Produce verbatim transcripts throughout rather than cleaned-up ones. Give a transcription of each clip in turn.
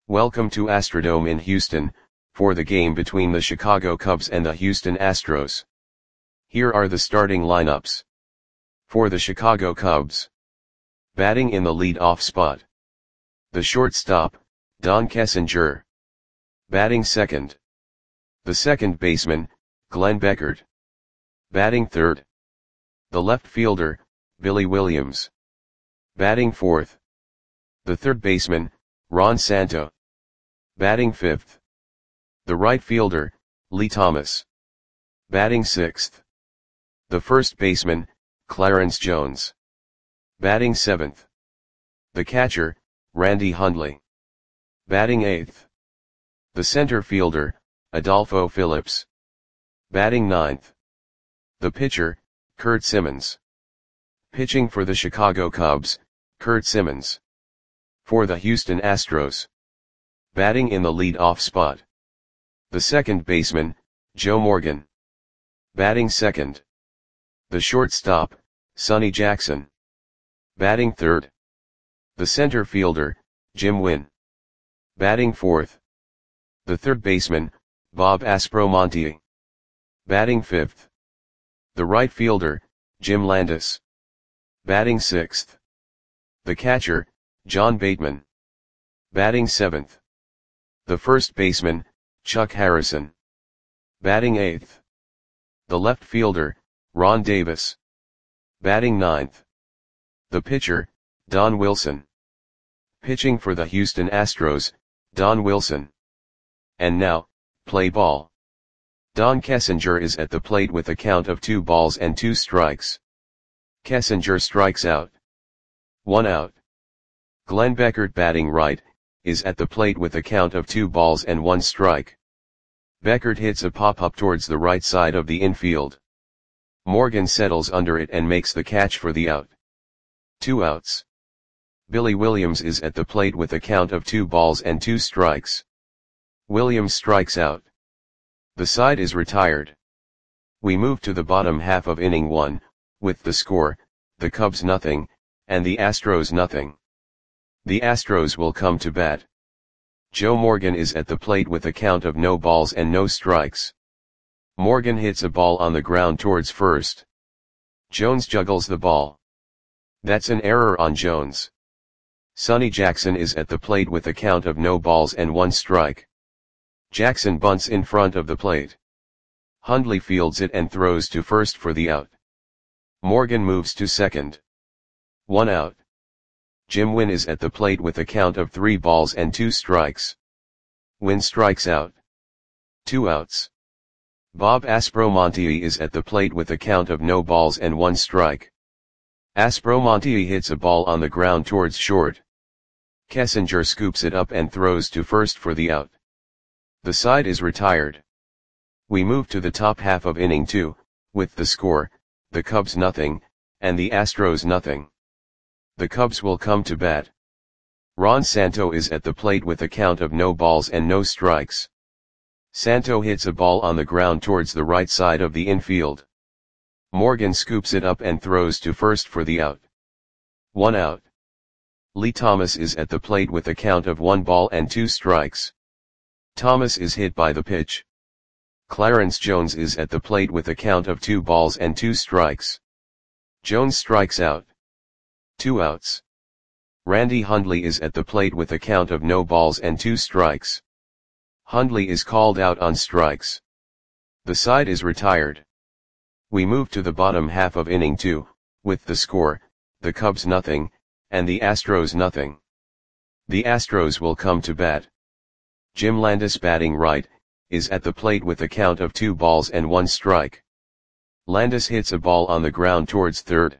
Welcome to Astrodome in Houston, for the game between the Chicago Cubs and the Houston Astros. Here are the starting lineups. For the Chicago Cubs. Batting in the lead-off spot. The shortstop, Don Kessinger. Batting second. The second baseman, Glenn Beckert. Batting third. The left fielder, Billy Williams. Batting fourth. The third baseman, Ron Santo. Batting fifth. The right fielder, Lee Thomas. Batting sixth. The first baseman, Clarence Jones. Batting seventh. The catcher, Randy Hundley. Batting eighth. The center fielder, Adolfo Phillips. Batting ninth. The pitcher, Curt Simmons. Pitching for the Chicago Cubs, Curt Simmons. For the Houston Astros. Batting in the lead-off spot. The second baseman, Joe Morgan. Batting second. The shortstop, Sonny Jackson. Batting third. The center fielder, Jim Wynn. Batting fourth. The third baseman, Bob Aspromonte. Batting fifth. The right fielder, Jim Landis. Batting sixth. The catcher, John Bateman. Batting seventh. The first baseman, Chuck Harrison. Batting eighth. The left fielder, Ron Davis. Batting ninth. The pitcher, Don Wilson. Pitching for the Houston Astros, Don Wilson. And now, play ball. Don Kessinger is at the plate with a count of two balls and two strikes. Kessinger strikes out. One out. Glenn Beckert, batting right, is at the plate with a count of two balls and one strike. Beckert hits a pop-up towards the right side of the infield. Morgan settles under it and makes the catch for the out. Two outs. Billy Williams is at the plate with a count of two balls and two strikes. Williams strikes out. The side is retired. We move to the bottom half of inning one, with the score, the Cubs nothing, and the Astros nothing. The Astros will come to bat. Joe Morgan is at the plate with a count of no balls and no strikes. Morgan hits a ball on the ground towards first. Jones juggles the ball. That's an error on Jones. Sonny Jackson is at the plate with a count of no balls and one strike. Jackson bunts in front of the plate. Hundley fields it and throws to first for the out. Morgan moves to second. One out. Jim Wynn is at the plate with a count of three balls and two strikes. Wynn strikes out. Two outs. Bob Aspromonte is at the plate with a count of no balls and one strike. Aspromonte hits a ball on the ground towards short. Kessinger scoops it up and throws to first for the out. The side is retired. We move to the top half of inning two, with the score, the Cubs nothing, and the Astros nothing. The Cubs will come to bat. Ron Santo is at the plate with a count of no balls and no strikes. Santo hits a ball on the ground towards the right side of the infield. Morgan scoops it up and throws to first for the out. One out. Lee Thomas is at the plate with a count of one ball and two strikes. Thomas is hit by the pitch. Clarence Jones is at the plate with a count of two balls and two strikes. Jones strikes out. Two outs. Randy Hundley is at the plate with a count of no balls and two strikes. Hundley is called out on strikes. The side is retired. We move to the bottom half of inning two, with the score, the Cubs nothing, and the Astros nothing. The Astros will come to bat. Jim Landis, batting right, is at the plate with a count of two balls and one strike. Landis hits a ball on the ground towards third.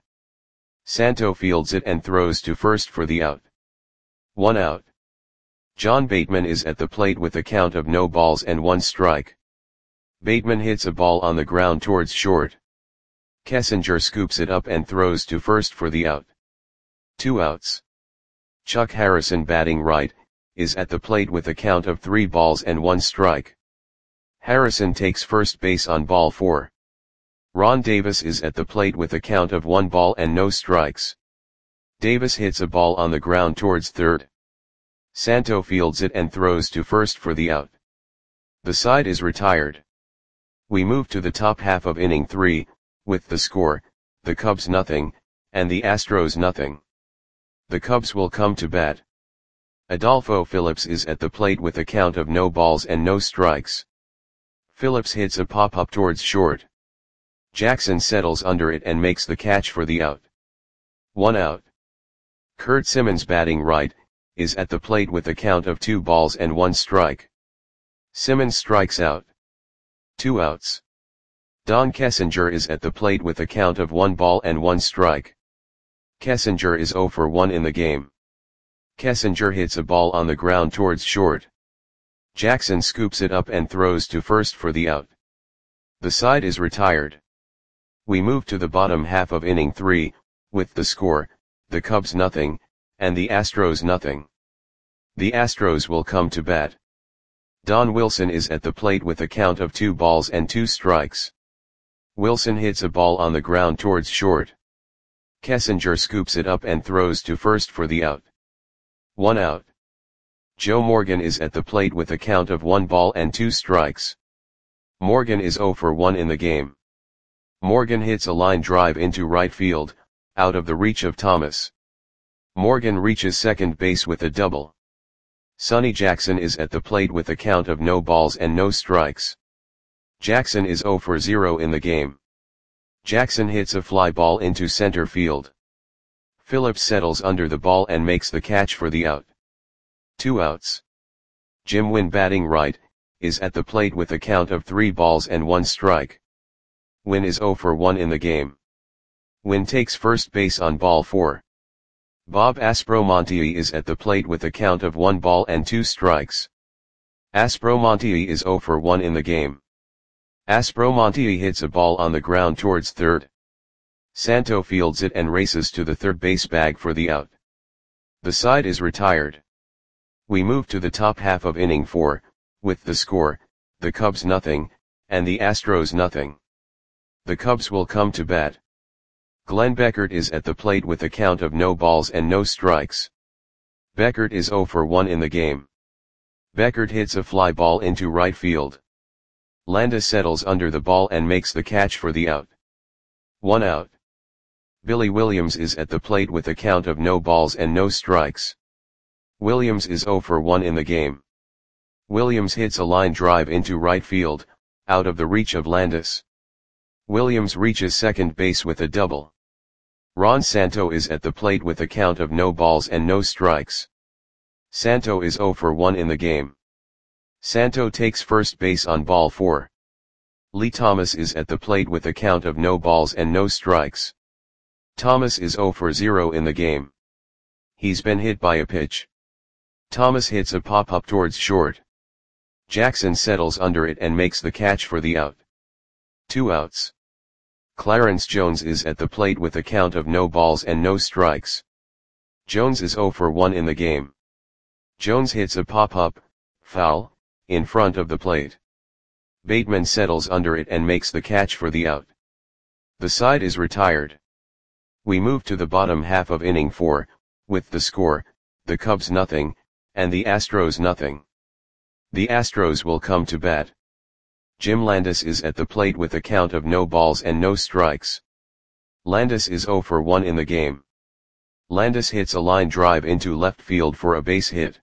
Santo fields it and throws to first for the out. One out. John Bateman is at the plate with a count of no balls and one strike. Bateman hits a ball on the ground towards short. Kessinger scoops it up and throws to first for the out. Two outs. Chuck Harrison, batting right, is at the plate with a count of three balls and one strike. Harrison takes first base on ball four. Ron Davis is at the plate with a count of one ball and no strikes. Davis hits a ball on the ground towards third. Santo fields it and throws to first for the out. The side is retired. We move to the top half of inning three, with the score, the Cubs nothing, and the Astros nothing. The Cubs will come to bat. Adolfo Phillips is at the plate with a count of no balls and no strikes. Phillips hits a pop-up towards short. Jackson settles under it and makes the catch for the out. One out. Kurt Simmons, batting right, is at the plate with a count of two balls and one strike. Simmons strikes out. Two outs. Don Kessinger is at the plate with a count of one ball and one strike. Kessinger is zero for one in the game. Kessinger hits a ball on the ground towards short. Jackson scoops it up and throws to first for the out. The side is retired. We move to the bottom half of inning three, with the score, the Cubs nothing, and the Astros nothing. The Astros will come to bat. Don Wilson is at the plate with a count of two balls and two strikes. Wilson hits a ball on the ground towards short. Kessinger scoops it up and throws to first for the out. One out. Joe Morgan is at the plate with a count of one ball and two strikes. Morgan is zero for one in the game. Morgan hits a line drive into right field, out of the reach of Thomas. Morgan reaches second base with a double. Sonny Jackson is at the plate with a count of no balls and no strikes. Jackson is zero for zero in the game. Jackson hits a fly ball into center field. Phillips settles under the ball and makes the catch for the out. Two outs. Jim Wynn, batting right, is at the plate with a count of three balls and one strike. Wynn is zero for one in the game. Wynn takes first base on ball four. Bob Aspromonte is at the plate with a count of one ball and two strikes. Aspromonte is zero for one in the game. Aspromonte hits a ball on the ground towards third. Santo fields it and races to the third base bag for the out. The side is retired. We move to the top half of inning four, with the score, the Cubs nothing, and the Astros nothing. The Cubs will come to bat. Glenn Beckert is at the plate with a count of no balls and no strikes. Beckert is zero for one in the game. Beckert hits a fly ball into right field. Landis settles under the ball and makes the catch for the out. One out. Billy Williams is at the plate with a count of no balls and no strikes. Williams is zero for one in the game. Williams hits a line drive into right field, out of the reach of Landis. Williams reaches second base with a double. Ron Santo is at the plate with a count of no balls and no strikes. Santo is zero for one in the game. Santo takes first base on ball four. Lee Thomas is at the plate with a count of no balls and no strikes. Thomas is zero for zero in the game. He's been hit by a pitch. Thomas hits a pop-up towards short. Jackson settles under it and makes the catch for the out. Two outs. Clarence Jones is at the plate with a count of no balls and no strikes. Jones is zero for one in the game. Jones hits a pop-up, foul, in front of the plate. Bateman settles under it and makes the catch for the out. The side is retired. We move to the bottom half of inning four, with the score, the Cubs nothing, and the Astros nothing. The Astros will come to bat. Jim Landis is at the plate with a count of no balls and no strikes. Landis is zero for one in the game. Landis hits a line drive into left field for a base hit.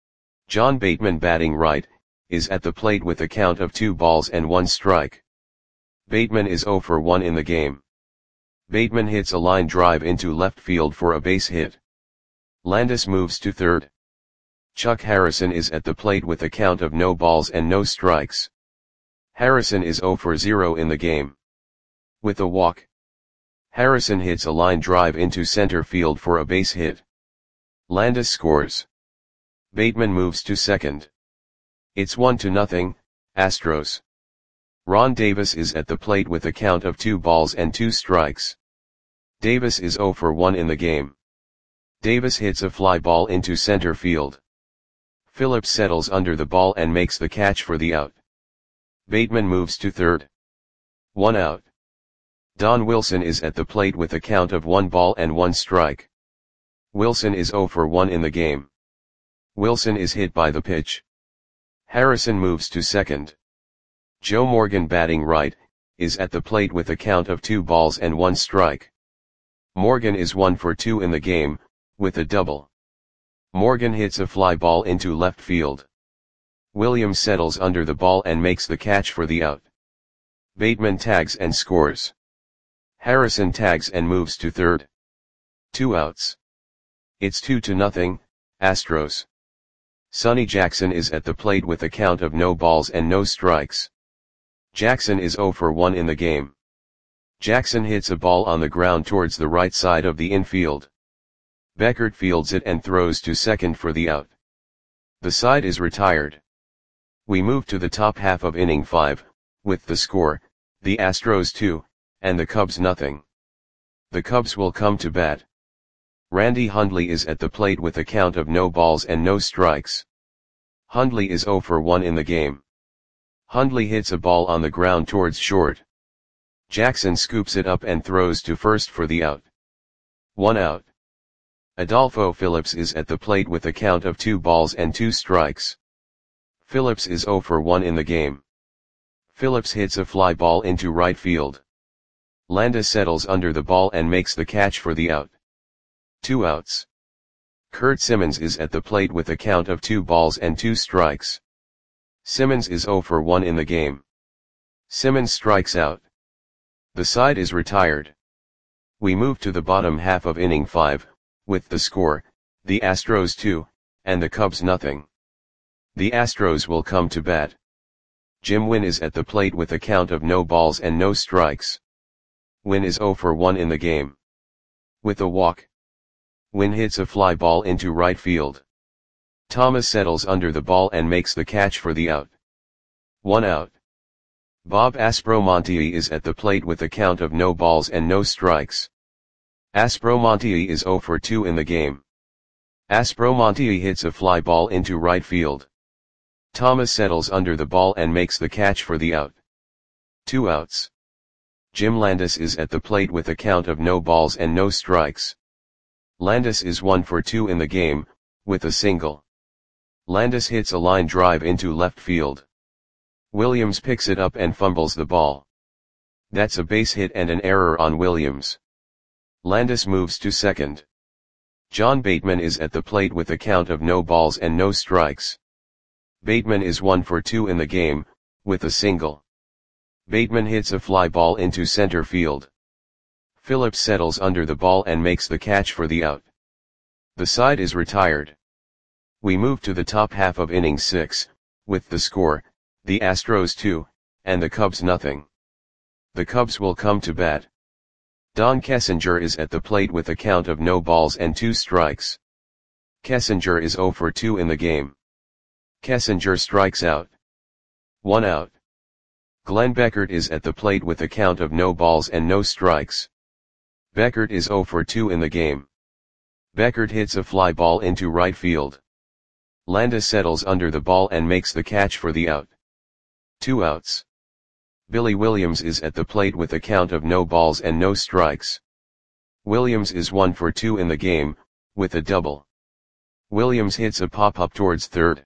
John Bateman, batting right, is at the plate with a count of two balls and one strike. Bateman is zero for one in the game. Bateman hits a line drive into left field for a base hit. Landis moves to third. Chuck Harrison is at the plate with a count of no balls and no strikes. Harrison is zero for zero in the game. With a walk, Harrison hits a line drive into center field for a base hit. Landis scores. Bateman moves to second. It's one to nothing, Astros. Ron Davis is at the plate with a count of two balls and two strikes. Davis is zero for one in the game. Davis hits a fly ball into center field. Phillips settles under the ball and makes the catch for the out. Bateman moves to third. One out. Don Wilson is at the plate with a count of one ball and one strike. Wilson is zero for one in the game. Wilson is hit by the pitch. Harrison moves to second. Joe Morgan, batting right, is at the plate with a count of two balls and one strike. Morgan is one for two in the game, with a double. Morgan hits a fly ball into left field. Williams settles under the ball and makes the catch for the out. Bateman tags and scores. Harrison tags and moves to third. Two outs. It's two to nothing, Astros. Sonny Jackson is at the plate with a count of no balls and no strikes. Jackson is zero for one in the game. Jackson hits a ball on the ground towards the right side of the infield. Beckert fields it and throws to second for the out. The side is retired. We move to the top half of inning five, with the score, the Astros two, and the Cubs nothing. The Cubs will come to bat. Randy Hundley is at the plate with a count of no balls and no strikes. Hundley is zero for one in the game. Hundley hits a ball on the ground towards short. Jackson scoops it up and throws to first for the out. One out. Adolfo Phillips is at the plate with a count of two balls and two strikes. Phillips is zero for one in the game. Phillips hits a fly ball into right field. Landis settles under the ball and makes the catch for the out. Two outs. Kurt Simmons is at the plate with a count of two balls and two strikes. Simmons is zero for one in the game. Simmons strikes out. The side is retired. We move to the bottom half of inning five, with the score, the Astros two, and the Cubs nothing. The Astros will come to bat. Jim Wynn is at the plate with a count of no balls and no strikes. Wynn is zero for one in the game. With a walk. Wynn hits a fly ball into right field. Thomas settles under the ball and makes the catch for the out. One out. Bob Aspromonte is at the plate with a count of no balls and no strikes. Aspromonte is zero for two in the game. Aspromonte hits a fly ball into right field. Thomas settles under the ball and makes the catch for the out. Two outs. Jim Landis is at the plate with a count of no balls and no strikes. Landis is one for two in the game, with a single. Landis hits a line drive into left field. Williams picks it up and fumbles the ball. That's a base hit and an error on Williams. Landis moves to second. John Bateman is at the plate with a count of no balls and no strikes. Bateman is one for two in the game, with a single. Bateman hits a fly ball into center field. Phillips settles under the ball and makes the catch for the out. The side is retired. We move to the top half of inning six, with the score, the Astros two, and the Cubs nothing. The Cubs will come to bat. Don Kessinger is at the plate with a count of no balls and two strikes. Kessinger is zero for two in the game. Kessinger strikes out. One out. Glenn Beckert is at the plate with a count of no balls and no strikes. Beckert is zero for two in the game. Beckert hits a fly ball into right field. Landis settles under the ball and makes the catch for the out. Two outs. Billy Williams is at the plate with a count of no balls and no strikes. Williams is one for two in the game, with a double. Williams hits a pop-up towards third.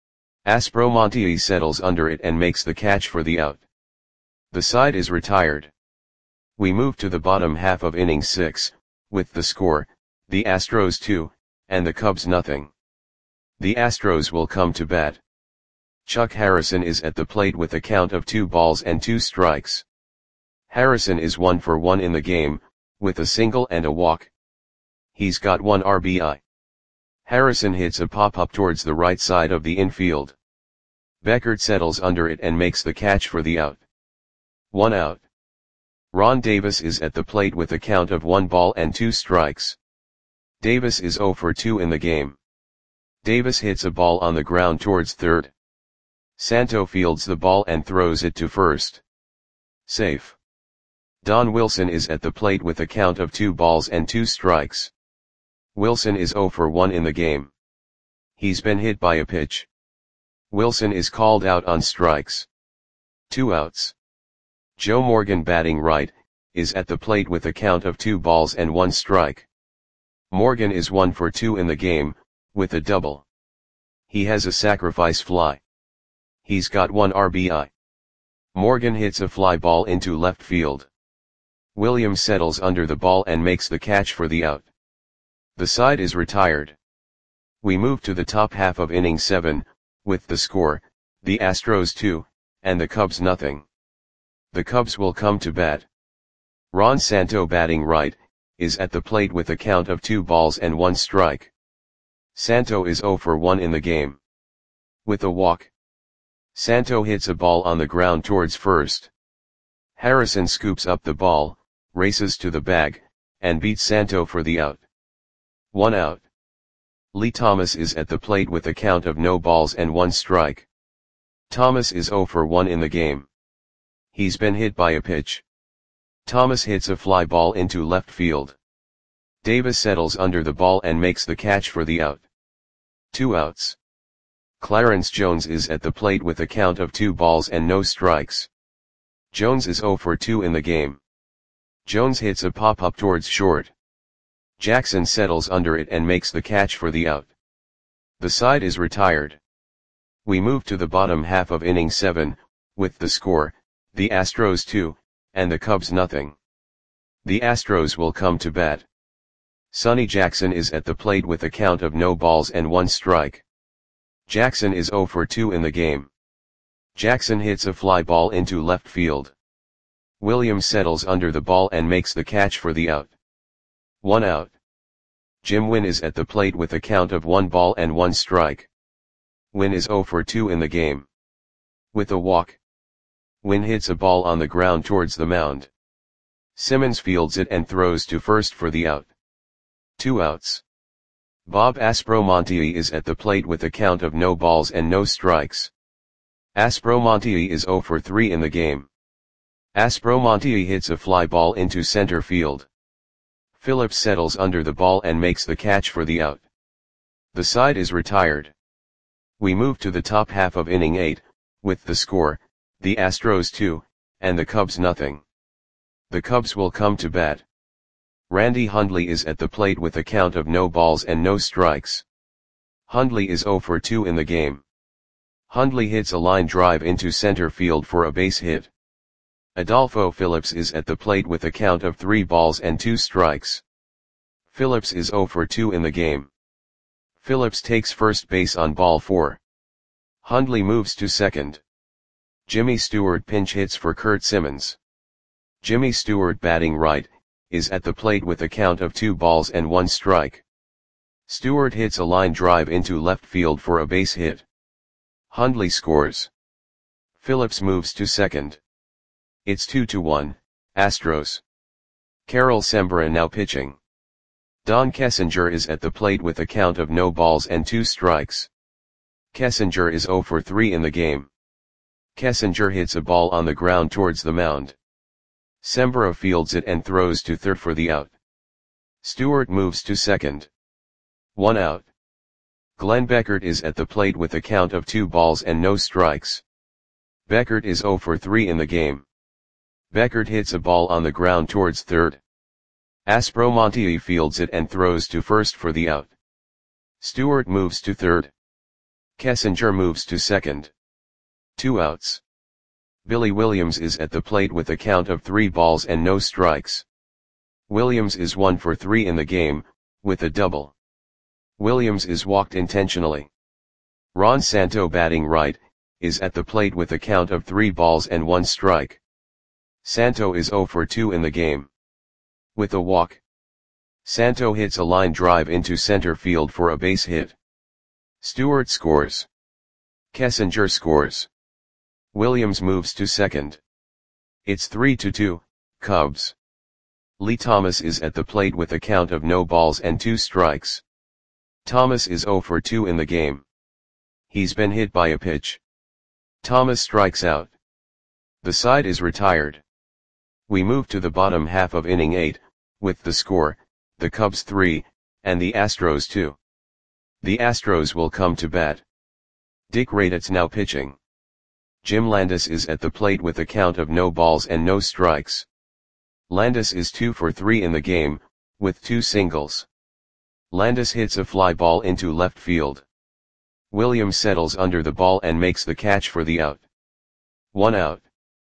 Aspromonte settles under it and makes the catch for the out. The side is retired. We move to the bottom half of inning six, with the score, the Astros two, and the Cubs nothing. The Astros will come to bat. Chuck Harrison is at the plate with a count of two balls and two strikes. Harrison is one for one in the game, with a single and a walk. He's got one R B I. Harrison hits a pop-up towards the right side of the infield. Beckert settles under it and makes the catch for the out. One out. Ron Davis is at the plate with a count of one ball and two strikes. Davis is zero for two in the game. Davis hits a ball on the ground towards third. Santo fields the ball and throws it to first. Safe. Don Wilson is at the plate with a count of two balls and two strikes. Wilson is zero for one in the game. He's been hit by a pitch. Wilson is called out on strikes. Two outs. Joe Morgan, batting right, is at the plate with a count of two balls and one strike. Morgan is one for two in the game, with a double. He has a sacrifice fly. He's got one R B I. Morgan hits a fly ball into left field. Williams settles under the ball and makes the catch for the out. The side is retired. We move to the top half of inning seven, with the score, the Astros two, and the Cubs nothing. The Cubs will come to bat. Ron Santo, batting right, is at the plate with a count of two balls and one strike. Santo is oh for one in the game. With a walk, Santo hits a ball on the ground towards first. Harrison scoops up the ball, races to the bag, and beats Santo for the out. One out. Lee Thomas is at the plate with a count of no balls and one strike. Thomas is oh for one in the game. He's been hit by a pitch. Thomas hits a fly ball into left field. Davis settles under the ball and makes the catch for the out. Two outs. Clarence Jones is at the plate with a count of two balls and no strikes. Jones is oh for two in the game. Jones hits a pop-up towards short. Jackson settles under it and makes the catch for the out. The side is retired. We move to the bottom half of inning seven, with the score, the Astros two, and the Cubs nothing. The Astros will come to bat. Sonny Jackson is at the plate with a count of no balls and one strike. Jackson is oh for two in the game. Jackson hits a fly ball into left field. Williams settles under the ball and makes the catch for the out. One out. Jim Wynn is at the plate with a count of one ball and one strike. Wynn is oh for two in the game. With a walk, Wynn hits a ball on the ground towards the mound. Simmons fields it and throws to first for the out. Two outs. Bob Aspromonte is at the plate with a count of no balls and no strikes. Aspromonte is oh for three in the game. Aspromonte hits a fly ball into center field. Phillips settles under the ball and makes the catch for the out. The side is retired. We move to the top half of inning eight, with the score, the Astros two, and the Cubs nothing. The Cubs will come to bat. Randy Hundley is at the plate with a count of no balls and no strikes. Hundley is oh for two in the game. Hundley hits a line drive into center field for a base hit. Adolfo Phillips is at the plate with a count of three balls and two strikes. Phillips is oh for two in the game. Phillips takes first base on ball four. Hundley moves to second. Jimmy Stewart pinch hits for Curt Simmons. Jimmy Stewart, batting right, is at the plate with a count of two balls and one strike. Stewart hits a line drive into left field for a base hit. Hundley scores. Phillips moves to second. It's two to one, Astros. Carol Sembra now pitching. Don Kessinger is at the plate with a count of no balls and two strikes. Kessinger is oh for three in the game. Kessinger hits a ball on the ground towards the mound. Sembra fields it and throws to third for the out. Stewart moves to second. One out. Glenn Beckert is at the plate with a count of two balls and no strikes. Beckert is oh for three in the game. Beckert hits a ball on the ground towards third. Aspromonte fields it and throws to first for the out. Stewart moves to third. Kessinger moves to second. Two outs. Billy Williams is at the plate with a count of three balls and no strikes. Williams is one for three in the game, with a double. Williams is walked intentionally. Ron Santo, batting right, is at the plate with a count of three balls and one strike. Santo is oh for two in the game. With a walk, Santo hits a line drive into center field for a base hit. Stewart scores. Kessinger scores. Williams moves to second. It's three to two, Cubs. Lee Thomas is at the plate with a count of no balls and two strikes. Thomas is oh for two in the game. He's been hit by a pitch. Thomas strikes out. The side is retired. We move to the bottom half of inning eight, with the score, the Cubs three, and the Astros two. The Astros will come to bat. Dick Raditz now pitching. Jim Landis is at the plate with a count of no balls and no strikes. Landis is two for three in the game, with two singles. Landis hits a fly ball into left field. Williams settles under the ball and makes the catch for the out. One out.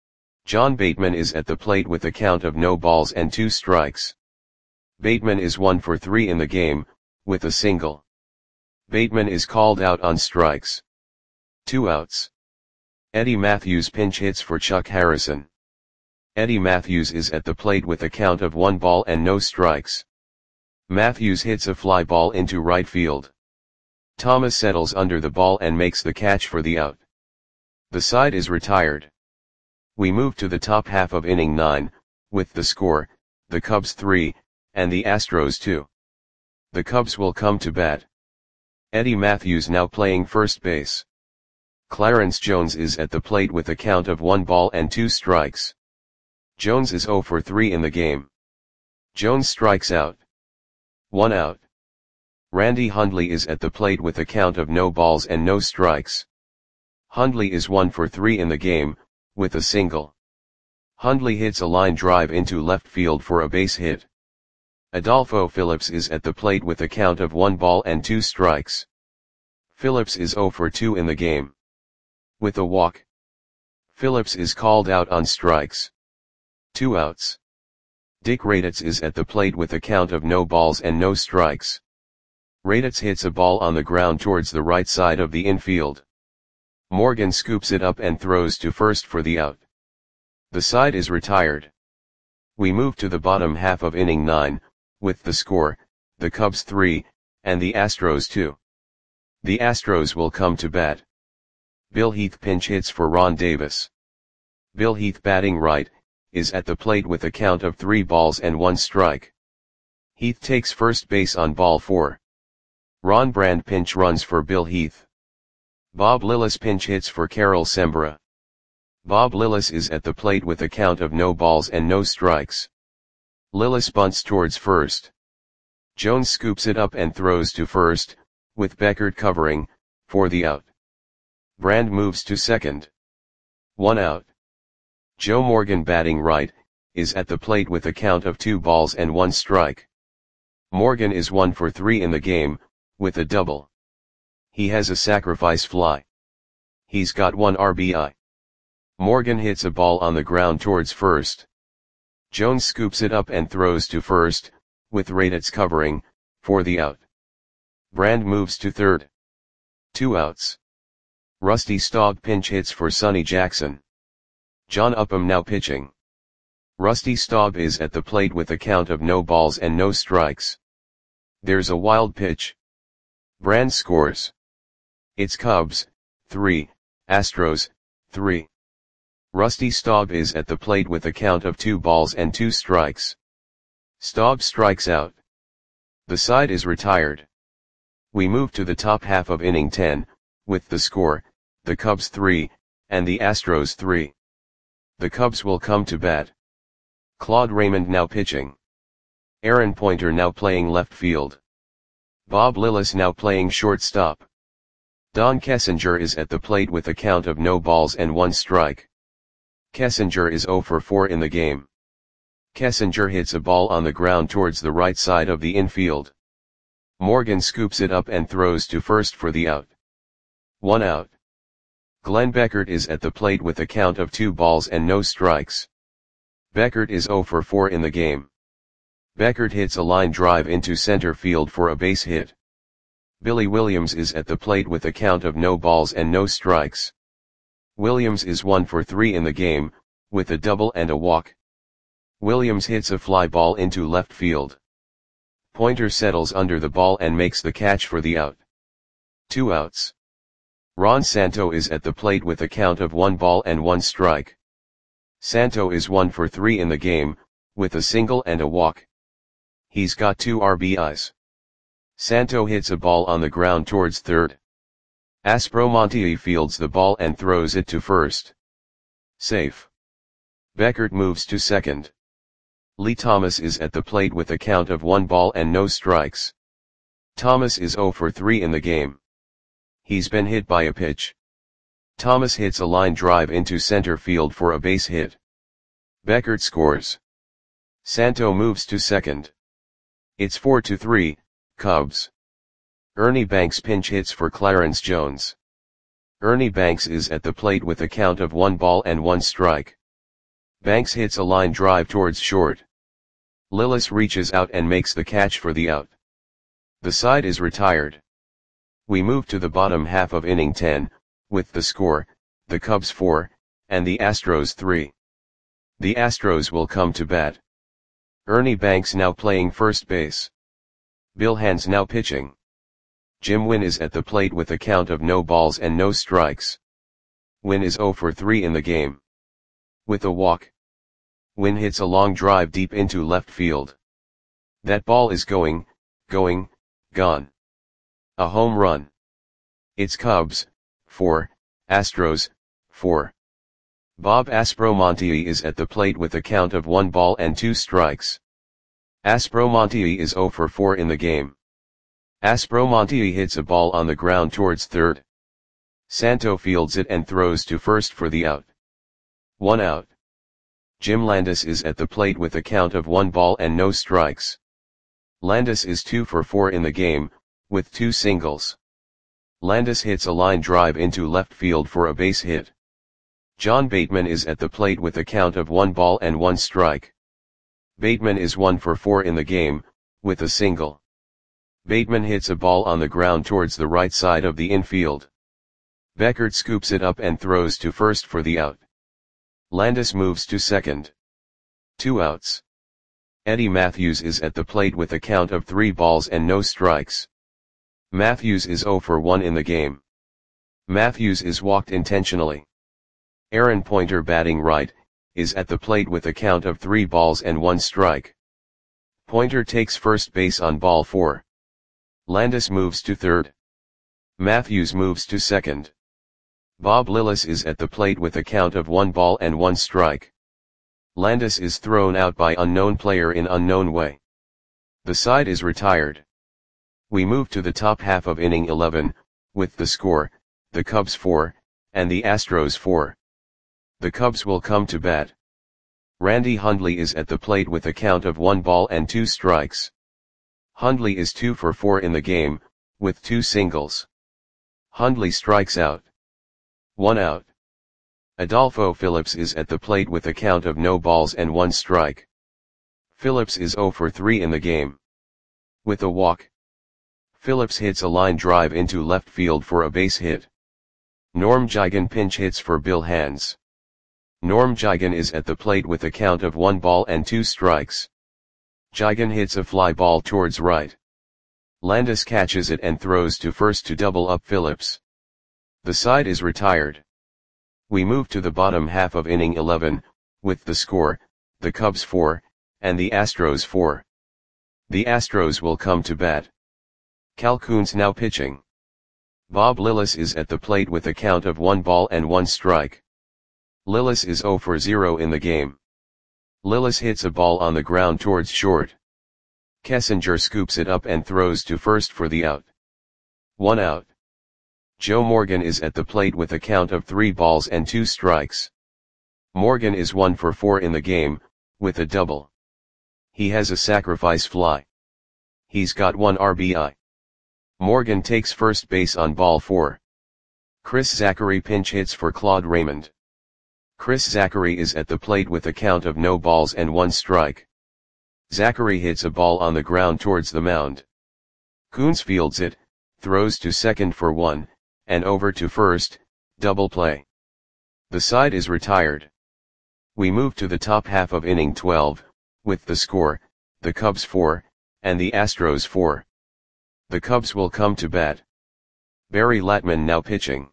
John Bateman is at the plate with a count of no balls and two strikes. Bateman is one for three in the game, with a single. Bateman is called out on strikes. Two outs. Eddie Matthews pinch hits for Chuck Harrison. Eddie Matthews is at the plate with a count of one ball and no strikes. Matthews hits a fly ball into right field. Thomas settles under the ball and makes the catch for the out. The side is retired. We move to the top half of inning nine, with the score, the Cubs three, and the Astros two. The Cubs will come to bat. Eddie Matthews now playing first base. Clarence Jones is at the plate with a count of one ball and two strikes. Jones is zero for three in the game. Jones strikes out. One out. Randy Hundley is at the plate with a count of no balls and no strikes. Hundley is one for three in the game, with a single. Hundley hits a line drive into left field for a base hit. Adolfo Phillips is at the plate with a count of one ball and two strikes. Phillips is zero for two in the game. With a walk. Phillips is called out on strikes. Two outs. Dick Raditz is at the plate with a count of no balls and no strikes. Raditz hits a ball on the ground towards the right side of the infield. Morgan scoops it up and throws to first for the out. The side is retired. We move to the bottom half of inning nine, with the score, the Cubs three, and the Astros two. The Astros will come to bat. Bill Heath pinch hits for Ron Davis. Bill Heath, batting right, is at the plate with a count of three balls and one strike. Heath takes first base on ball four. Ron Brand pinch runs for Bill Heath. Bob Lillis pinch hits for Carol Sembra. Bob Lillis is at the plate with a count of no balls and no strikes. Lillis bunts towards first. Jones scoops it up and throws to first, with Beckert covering, for the out. Brand moves to second. One out. Joe Morgan, batting right, is at the plate with a count of two balls and one strike. Morgan is one for three in the game, with a double. He has a sacrifice fly. He's got one R B I. Morgan hits a ball on the ground towards first. Jones scoops it up and throws to first, with Raditz covering, for the out. Brand moves to third. Two outs. Rusty Staub pinch hits for Sonny Jackson. John Upham now pitching. Rusty Staub is at the plate with a count of no balls and no strikes. There's a wild pitch. Brand scores. It's Cubs, three, Astros, three. Rusty Staub is at the plate with a count of two balls and two strikes. Staub strikes out. The side is retired. We move to the top half of inning ten, with the score, the Cubs three, and the Astros three. The Cubs will come to bat. Claude Raymond now pitching. Aaron Pointer now playing left field. Bob Lillis now playing shortstop. Don Kessinger is at the plate with a count of no balls and one strike. Kessinger is zero for four in the game. Kessinger hits a ball on the ground towards the right side of the infield. Morgan scoops it up and throws to first for the out. One out. Glenn Beckert is at the plate with a count of two balls and no strikes. Beckert is zero for four in the game. Beckert hits a line drive into center field for a base hit. Billy Williams is at the plate with a count of no balls and no strikes. Williams is one for three in the game, with a double and a walk. Williams hits a fly ball into left field. Pointer settles under the ball and makes the catch for the out. Two outs. Ron Santo is at the plate with a count of one ball and one strike. Santo is one for three in the game, with a single and a walk. He's got two R B Is. Santo hits a ball on the ground towards third. Aspromonte fields the ball and throws it to first. Safe. Beckert moves to second. Lee Thomas is at the plate with a count of one ball and no strikes. Thomas is zero for three in the game. He's been hit by a pitch. Thomas hits a line drive into center field for a base hit. Beckert scores. Santo moves to second. It's four to three, Cubs. Ernie Banks pinch hits for Clarence Jones. Ernie Banks is at the plate with a count of one ball and one strike. Banks hits a line drive towards short. Lillis reaches out and makes the catch for the out. The side is retired. We move to the bottom half of inning ten, with the score, the Cubs four, and the Astros three. The Astros will come to bat. Ernie Banks now playing first base. Bill Hands now pitching. Jim Wynn is at the plate with a count of no balls and no strikes. Wynn is oh for three in the game. With a walk. Wynn hits a long drive deep into left field. That ball is going, going, gone. A home run. It's Cubs, four, Astros, four. Bob Aspromonte is at the plate with a count of one ball and two strikes. Aspromonte is oh for four in the game. Aspromonte hits a ball on the ground towards third. Santo fields it and throws to first for the out. One out. Jim Landis is at the plate with a count of one ball and no strikes. Landis is two for four in the game, with two singles. Landis hits a line drive into left field for a base hit. John Bateman is at the plate with a count of one ball and one strike. Bateman is one for four in the game, with a single. Bateman hits a ball on the ground towards the right side of the infield. Beckert scoops it up and throws to first for the out. Landis moves to second. Two outs. Eddie Matthews is at the plate with a count of three balls and no strikes. Matthews is oh for one in the game. Matthews is walked intentionally. Aaron Pointer, batting right, is at the plate with a count of three balls and one strike. Pointer takes first base on ball four. Landis moves to third. Matthews moves to second. Bob Lillis is at the plate with a count of one ball and one strike. Landis is thrown out by unknown player in unknown way. The side is retired. We move to the top half of inning eleven, with the score, the Cubs four, and the Astros four. The Cubs will come to bat. Randy Hundley is at the plate with a count of one ball and two strikes. Hundley is two for four in the game, with two singles. Hundley strikes out. One out. Adolfo Phillips is at the plate with a count of no balls and one strike. Phillips is oh for three in the game. With a walk. Phillips hits a line drive into left field for a base hit. Norm Gigan pinch hits for Bill Hands. Norm Gigan is at the plate with a count of one ball and two strikes. Gigan hits a fly ball towards right. Landis catches it and throws to first to double up Phillips. The side is retired. We move to the bottom half of inning eleven, with the score, the Cubs four, and the Astros four. The Astros will come to bat. Cal Koons now pitching. Bob Lillis is at the plate with a count of one ball and one strike. Lillis is oh for zero in the game. Lillis hits a ball on the ground towards short. Kessinger scoops it up and throws to first for the out. One out. Joe Morgan is at the plate with a count of three balls and two strikes. Morgan is one for four in the game, with a double. He has a sacrifice fly. He's got one R B I. Morgan takes first base on ball four. Chris Zachary pinch hits for Claude Raymond. Chris Zachary is at the plate with a count of no balls and one strike. Zachary hits a ball on the ground towards the mound. Koons fields it, throws to second for one, and over to first, double play. The side is retired. We move to the top half of inning twelve, with the score, the Cubs four, and the Astros four. The Cubs will come to bat. Barry Latman now pitching.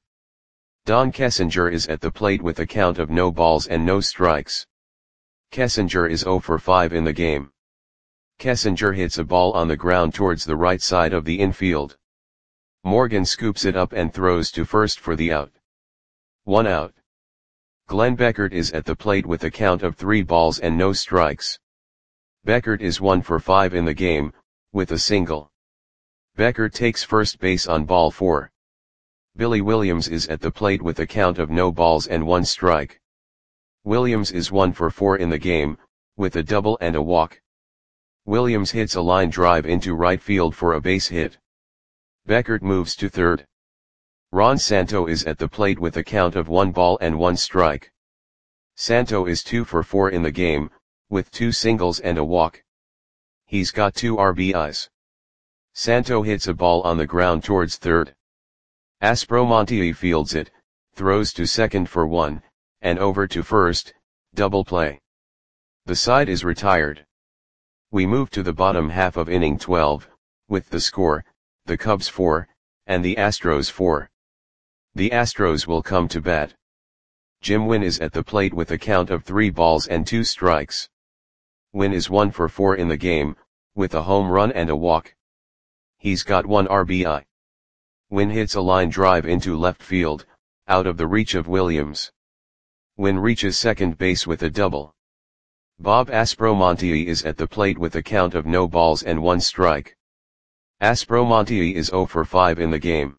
Don Kessinger is at the plate with a count of no balls and no strikes. Kessinger is oh for five in the game. Kessinger hits a ball on the ground towards the right side of the infield. Morgan scoops it up and throws to first for the out. One out. Glenn Beckert is at the plate with a count of three balls and no strikes. Beckert is one for five in the game, with a single. Beckert takes first base on ball four. Billy Williams is at the plate with a count of no balls and one strike. Williams is one for four in the game, with a double and a walk. Williams hits a line drive into right field for a base hit. Beckert moves to third. Ron Santo is at the plate with a count of one ball and one strike. Santo is two for four in the game, with two singles and a walk. He's got two R B Is. Santo hits a ball on the ground towards third. Aspromonte fields it, throws to second for one, and over to first, double play. The side is retired. We move to the bottom half of inning twelve, with the score, the Cubs four, and the Astros four. The Astros will come to bat. Jim Wynn is at the plate with a count of three balls and two strikes. Wynn is one for four in the game, with a home run and a walk. He's got one R B I. Wynn hits a line drive into left field, out of the reach of Williams. Wynn reaches second base with a double. Bob Aspromonte is at the plate with a count of no balls and one strike. Aspromonte is zero for five in the game.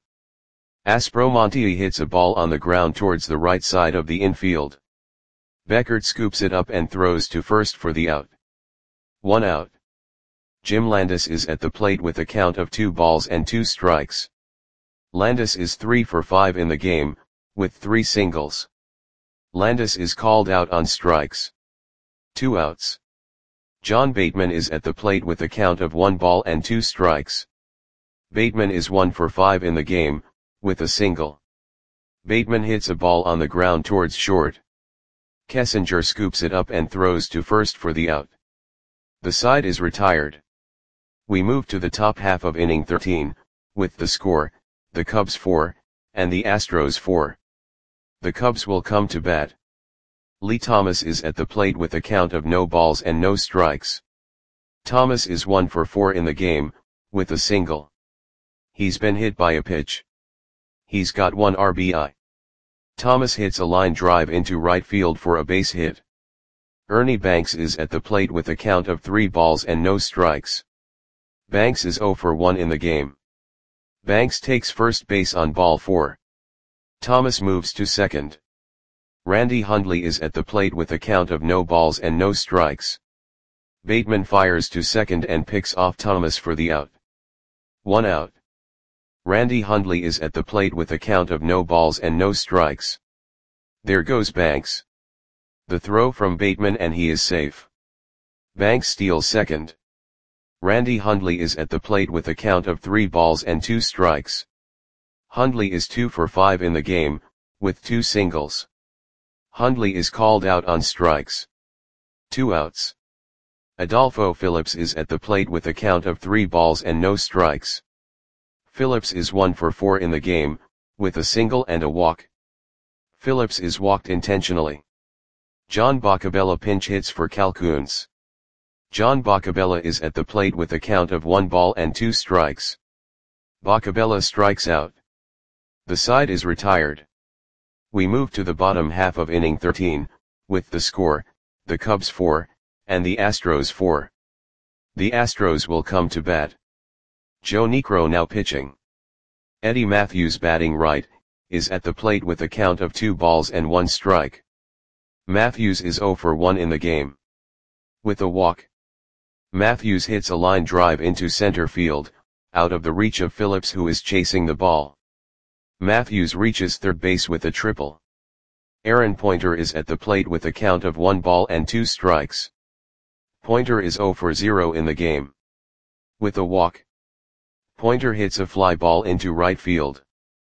Aspromonte hits a ball on the ground towards the right side of the infield. Beckert scoops it up and throws to first for the out. One out. Jim Landis is at the plate with a count of two balls and two strikes. Landis is three for five in the game, with three singles. Landis is called out on strikes. Two outs. John Bateman is at the plate with a count of one ball and two strikes. Bateman is one for five in the game, with a single. Bateman hits a ball on the ground towards short. Kessinger scoops it up and throws to first for the out. The side is retired. We move to the top half of inning thirteen, with the score, the Cubs four, and the Astros four. The Cubs will come to bat. Lee Thomas is at the plate with a count of no balls and no strikes. Thomas is one for four in the game, with a single. He's been hit by a pitch. He's got one R B I. Thomas hits a line drive into right field for a base hit. Ernie Banks is at the plate with a count of three balls and no strikes. Banks is zero for one in the game. Banks takes first base on ball four. Thomas moves to second. Randy Hundley is at the plate with a count of no balls and no strikes. Bateman fires to second and picks off Thomas for the out. One out. Randy Hundley is at the plate with a count of no balls and no strikes. There goes Banks. The throw from Bateman and he is safe. Banks steals second. Randy Hundley is at the plate with a count of three balls and two strikes. Hundley is two for five in the game, with two singles. Hundley is called out on strikes. Two outs. Adolfo Phillips is at the plate with a count of three balls and no strikes. Phillips is one for four in the game, with a single and a walk. Phillips is walked intentionally. John Boccabella pinch hits for Calcouns. John Boccabella is at the plate with a count of one ball and two strikes. Boccabella strikes out. The side is retired. We move to the bottom half of inning thirteen, with the score, the Cubs four, and the Astros four. The Astros will come to bat. Joe Niekro now pitching. Eddie Matthews batting right, is at the plate with a count of two balls and one strike. Matthews is zero for one in the game. With a walk. Matthews hits a line drive into center field, out of the reach of Phillips who is chasing the ball. Matthews reaches third base with a triple. Aaron Pointer is at the plate with a count of one ball and two strikes. Pointer is zero for zero in the game. With a walk. Pointer hits a fly ball into right field.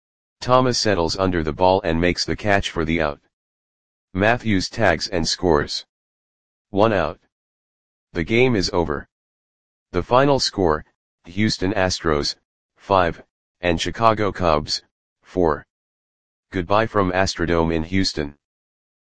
Thomas settles under the ball and makes the catch for the out. Matthews tags and scores. One out. The game is over. The final score, Houston Astros, five, and Chicago Cubs, four. Goodbye from Astrodome in Houston.